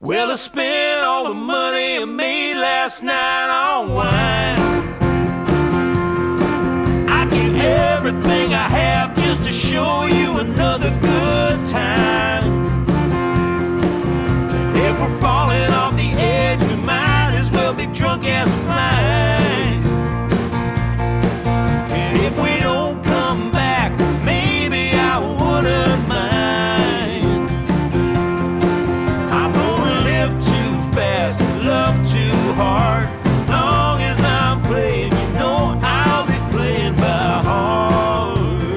Well, I spent all the money I made last night on wine. I give everything I have just to show you another good time. If we're falling off the edge, we might as well be drunk as a blind. And if we don't come back, maybe I wouldn't mind. I'm gonna live too fast, love too hard. Long as I'm playing, you know I'll be playing by heart.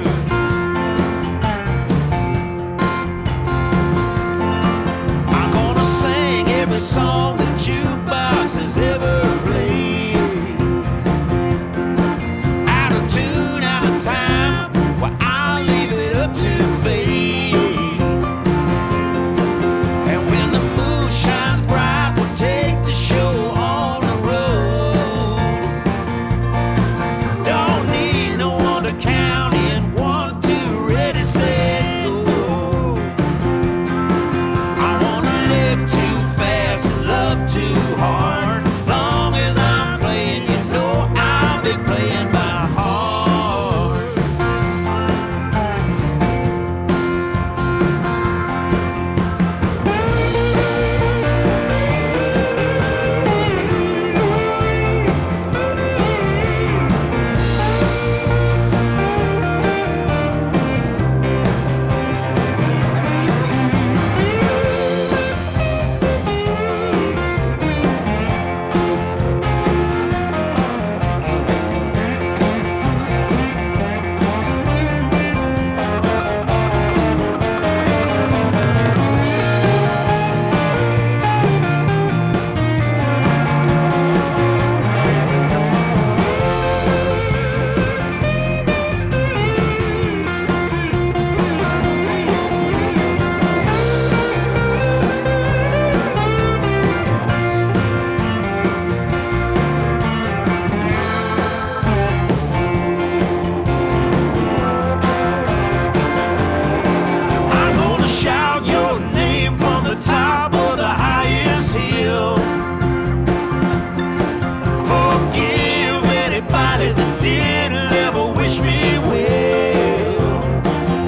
I'm gonna sing every song the jukebox has ever played. Out of tune, out of time, well, I'll leave it up to fate. And when the moon shines bright, we'll take the show on the road. Don't need no one to count in. 1, 2, ready, set, go. I wanna live too fast, love too hard. Long as I'm playing, you know I'll be playing by heart. I'm gonna shout your name from the top of the highest hill. Forgive anybody that didn't ever wish me well.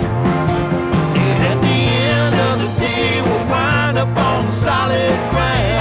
And at the end of the day, we'll wind up on solid ground.